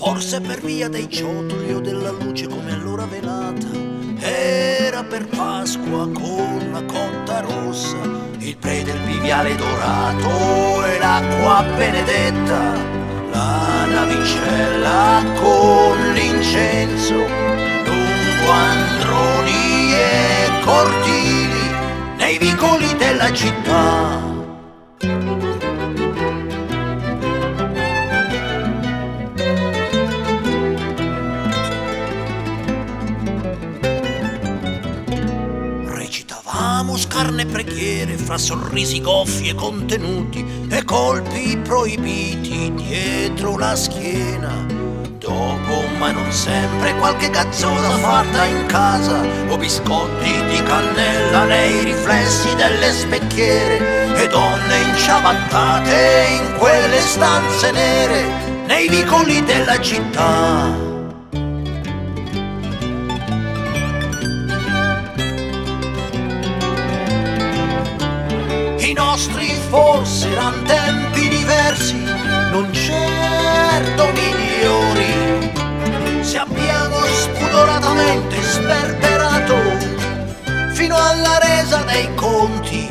Forse per via dei ciottoli o della luce come allora velata. Era per Pasqua con la cotta rossa, il pre del viviale dorato e l'acqua benedetta, la navicella con l'incenso, lungo androni e cortili nei vicoli della città. Recitavamo scarne preghiere fra sorrisi goffi e contenuti e colpi proibiti dietro la schiena. Dopo, ma non sempre, qualche gazzosa fatta in casa o biscotti di cannella nei riflessi delle specchiere e donne inciabattate in quelle stanze nere nei vicoli della città. I nostri forse eran tempi diversi, non certo migliori, se abbiamo spudoratamente sperperato fino alla resa dei conti.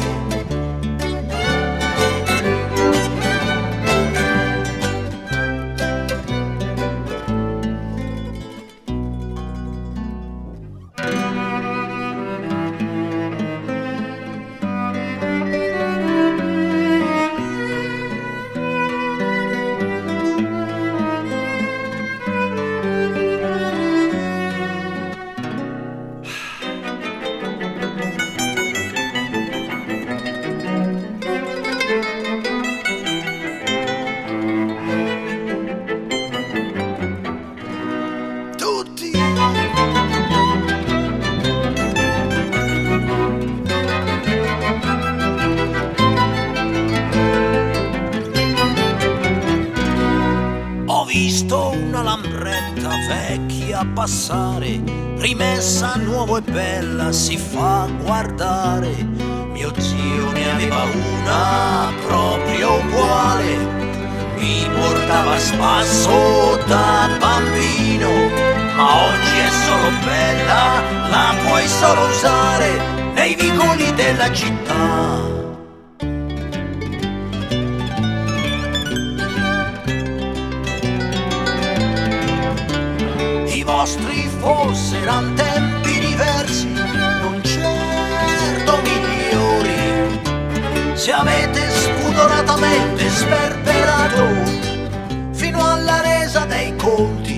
Ho visto una lambretta vecchia passare, rimessa a nuovo e bella, si fa guardare. Mio zio ne aveva una proprio uguale, mi portava a spasso da bambino, ma oggi è solo bella, la puoi solo usare nei vicoli della città. I vostri forse eran tempi diversi, non certo migliori, se avete spudoratamente sperperato fino alla resa dei conti.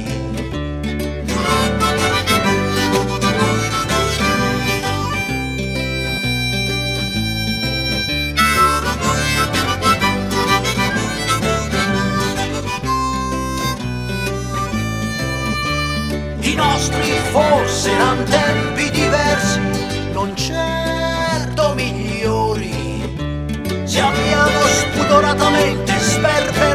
I nostri forse eran tempi diversi, non certo migliori, se abbiamo spudoratamente sperperato